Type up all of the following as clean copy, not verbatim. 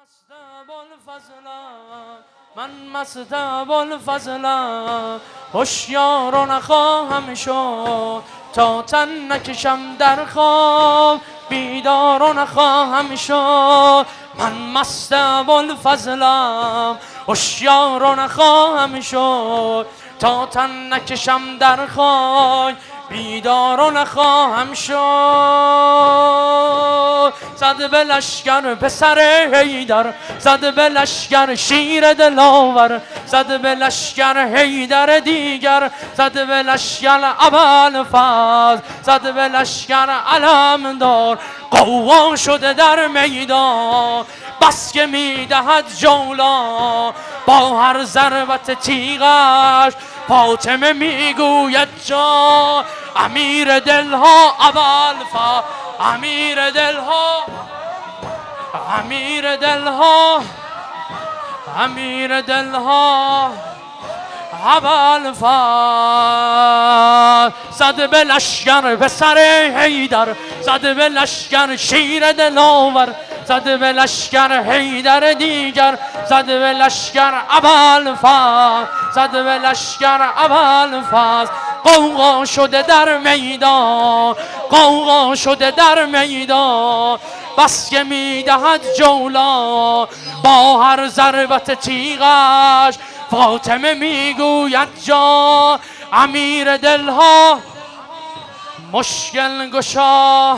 من مست ابوالفضلم هوشیار و نخواهم شد تا تن نکشم در خواب بیدار و نخواهم شد. من مست ابوالفضلم هوشیار و نخواهم شد تا تن نکشم در خواب بیدار و نخواهم شد. زد به لشگر پسر حیدر، زد به لشگر شیر دلاور، زد به لشگر حیدر دیگر، زد به لشگر ابوالفضل، زد به لشگر علمدار. قوقا شده در میدان بس که میدهد جولان، با هر ضربت تیغش فاطمه میگوید جان. امیر دلها ابوالفضل، امیر دلها، امیر دلها، امیر دلها ابوالفضل. زد به لشگر پسر حیدر، زد به لشگر شیر دلاور، زد به لشگر حیدر دیگر، زد به لشگر ابوالفضل، زد به لشگر ابوالفضل. قوقا شده در میدان، قوقا شده در میدان بس که میدهد جولان، با هر ضربت تیغش فاطمه میگوید جان. امیر دلها مشکل گشا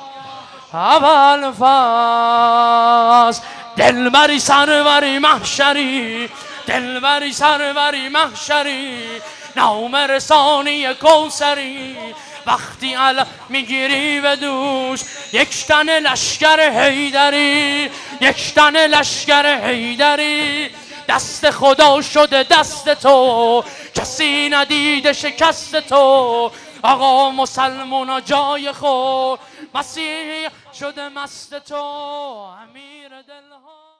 ابوالفضل. دلبری سروری محشری، دلبری سروری محشری، نام رسانی کوثری. وقتی علم میگیری به دوش یک تن لشگر حیدری، یک تن لشگر حیدری. دست خدا شده دست تو، کسی ندیده شکست تو. آقا مسلمونا جای خود، مسیح شده مست تو. امیر دلها